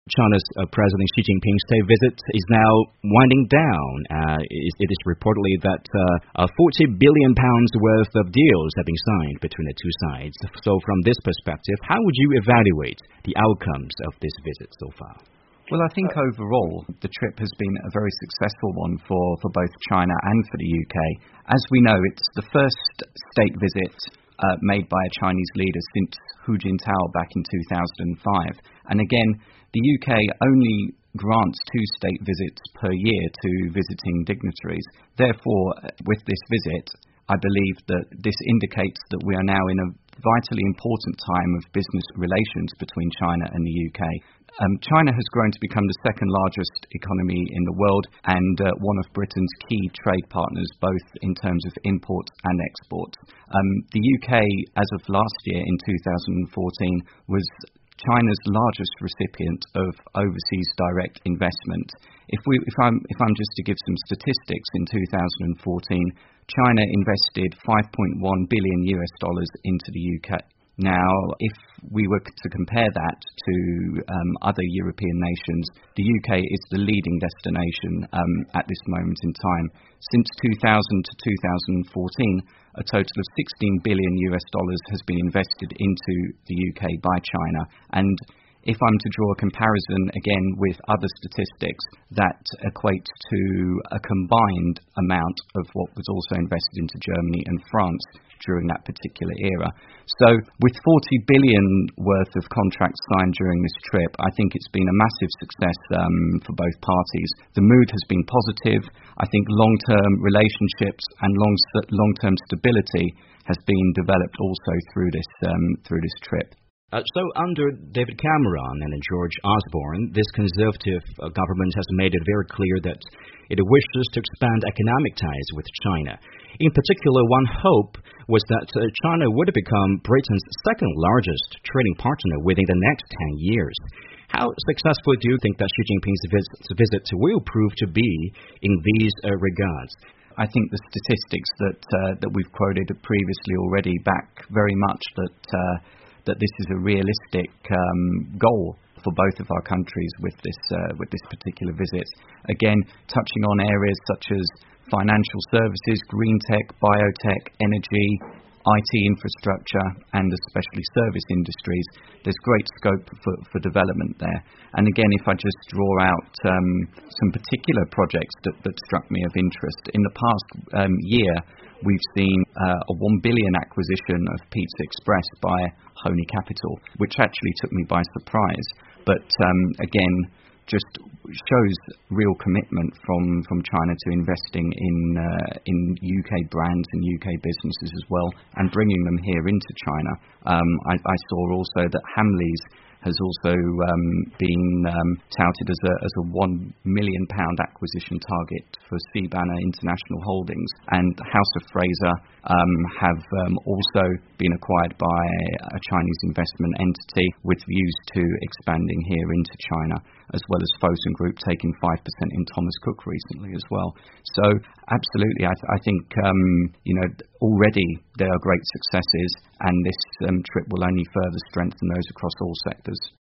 China's President Xi Jinping's state visit is now winding down. It is reportedly that £40 billion worth of deals have been signed between the two sides. So from this perspective, how would you evaluate the outcomes of this visit so far? Well, I think overall the trip has been a very successful one for both China and for the UK. As we know, it's the first state visit made by a Chinese leader since Hu Jintao back in 2005. And again, the UK only grants 2 state visits per year to visiting dignitaries. Therefore, with this visit, I believe that this indicates that we are now in a vitally important time of business relations between China and the UK. China has grown to become the second largest economy in the world and one of Britain's key trade partners, both in terms of imports and exports. The UK, as of last year in 2014, was China's largest recipient of overseas direct investment. If I'm just to give some statistics, in 2014, China invested $5.1 billion into the UK. Now, if we were to compare that to other European nations, the UK is the leading destination at this moment in time. Since 2000 to 2014, a total of $16 billion has been invested into the UK by China. And if I'm to draw a comparison again with other statistics, that equates to a combined amount of what was also invested into Germany and France during that particular era. So with 40 billion worth of contracts signed during this trip, I think it's been a massive success for both parties. The mood has been positive. I think long-term relationships and long-term stability has been developed also through this trip. So under David Cameron and George Osborne, this Conservative government has made it very clear that it wishes to expand economic ties with China. In particular, one hope was that China would become Britain's second largest trading partner within the next 10 years. How successful do you think that Xi Jinping's visit will prove to be in these regards? I think the statistics that we've quoted previously already back very much that this is a realistic goal for both of our countries with this particular visit. Again, touching on areas such as financial services, green tech, biotech, energy, IT infrastructure, and especially service industries, there's great scope for development there. And again, if I just draw out some particular projects that struck me of interest, in the past year, we've seen a $1 billion acquisition of Pizza Express by Hony Capital, which actually took me by surprise. But again, just shows real commitment from China to investing in UK brands and UK businesses as well, and bringing them here into China. I saw also that Hamleys has also been touted as a £1 million acquisition target for Seabanner International Holdings, and House of Fraser have also been acquired by a Chinese investment entity with views to expanding here into China, as well as Fosun Group taking 5% in Thomas Cook recently as well. So absolutely, I think already there are great successes, and this trip will only further strengthen those across all sectors.